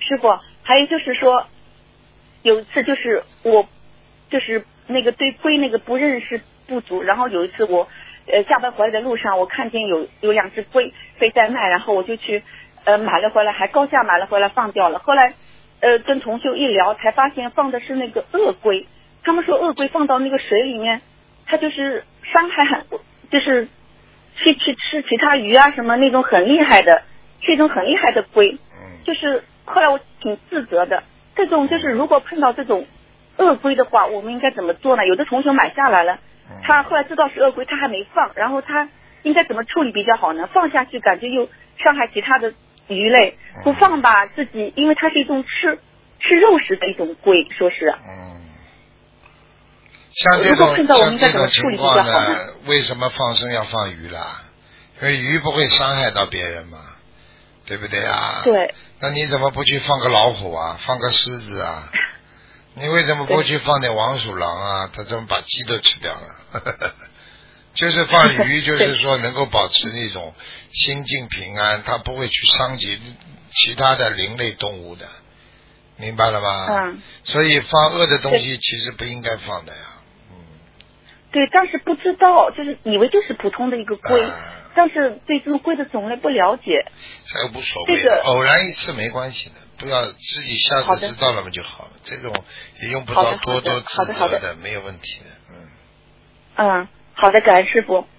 师傅，还有就是说，有一次就是我就是那个对龟那个不认识不足，然后有一次我下班回来的路上，我看见有两只龟飞在卖，然后我就去买了回来，还高价买了回来放掉了。后来跟同学一聊，才发现放的是那个鳄龟。他们说鳄龟放到那个水里面，它就是伤害很，就是去吃其他鱼啊什么那种很厉害的，是一种很厉害的龟。就是后来我挺自责的。这种就是如果碰到这种鳄龟的话，我们应该怎么做呢？有的同学买下来了，他后来知道是鳄龟，他还没放，然后他应该怎么处理比较好呢？放下去感觉又伤害其他的鱼类，不放吧自己，因为它是一种吃肉食的一种龟，说是。 像这种情况呢， 为什么放生要放鱼啦？因为鱼不会伤害到别人嘛，对不对啊？ 对。 那你怎么不去放个老虎啊，放个狮子啊？你为什么不去放点王鼠狼啊？它怎么把鸡都吃掉了？就是放鱼，就是说能够保持那种心境平安，它不会去伤及其他的灵类动物的，明白了吗？所以放恶的东西其实不应该放的呀。 对，当时不知道，就是以为就是普通的一个龟，但是对这种龟的种类不了解。 这无所谓的，偶然一次没关系的，不要自己下次知道了嘛就好了。这种也用不着多自责的，没有问题的。 好的，感恩师傅。